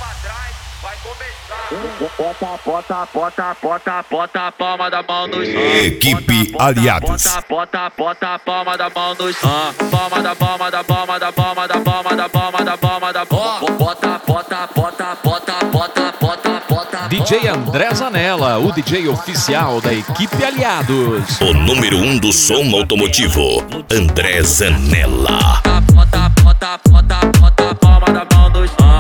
Bota a palma da mão no chão. Equipe Aliados. Bota a palma da mão no chão. Palma da palma da palma da palma da palma da palma da palma da palma. Bota. DJ André Zanella, o DJ oficial da Equipe Aliados. O número 1 do som automotivo, André Zanella. Bota a palma da mão no chão.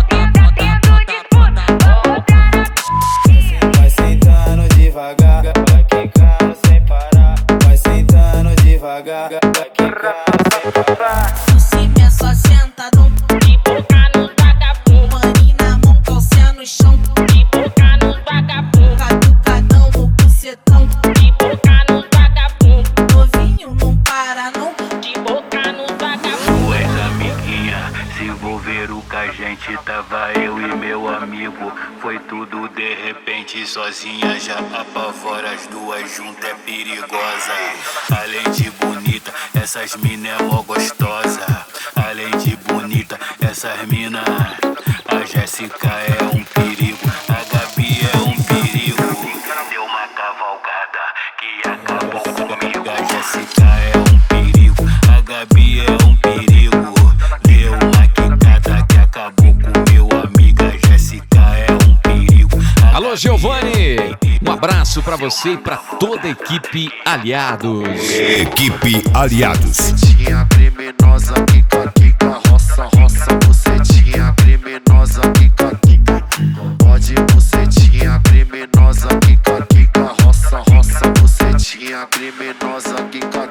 Vai sentando devagar, vai quicando sem parar. Vai sentando devagar, vai quicando sem parar. Em cima é só sentadão, de boca no vagabundo. Maninho na mão, calcinha no chão, de boca no vagabundo. Catucadão no bucetão, de boca no vagabundo. Novinho não para não, de boca no vagabundo. Duas amiguinhas se envolveram com a gente. Tava eu e meu amigo. Foi tudo de repente, sozinha já apavora. As duas juntas é perigosa. Além de bonita, essas mina é mó gostosa. Além de bonita, essas mina, a Jéssica é um perigo, a Gabi é um perigo. Deu uma cavalgada que acabou comigo. A Jéssica é um perigo, a Gabi é um perigo. Deu uma quicada que acabou com meu amigo. A Jéssica é um perigo. Alô, Giovanni! Um abraço pra você e pra toda a Equipe Aliados. Equipe Aliados. Bucetinha criminosa, quica, roça, bucetinha criminosa, quica. Pode bucetinha criminosa, quica, roça, bucetinha criminosa, quica.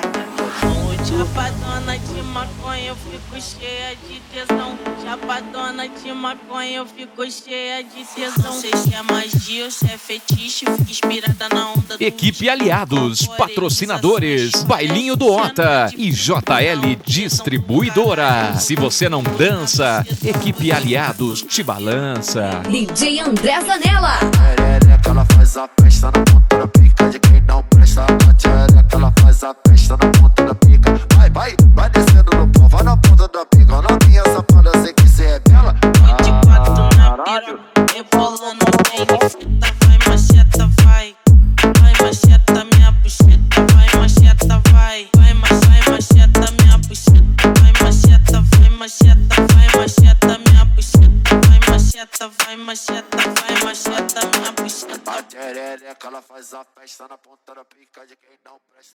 Chapadona de maconha, eu fico cheia de tesão. Chapadona de maconha, eu fico cheia de tesão. Sei se é magia ou se é fetiche, fico inspirada na onda do Equipe Aliados, patrocinadores, Bailinho do Ota e JL Distribuidora. Se você não dança, Equipe Aliados te balança. DJ André Zanella. Perereca, ela faz a festa na ponta da pica de quem não presta. A perereca, ela faz a festa na ponta da pica. Vai descendo no pau, vai na ponta da pica. Novinha safada, sei que cê é bela. 24 na pira, rebolando bem. Vai macheta, vai. Vai macheta, minha bucheta. Vai macheta, vai. Vai macheta, minha bucheta. Vai macheta, minha bucheta. Vai macheta, minha bucheta. A perereca, ela faz a festa na ponta da pica de quem não presta.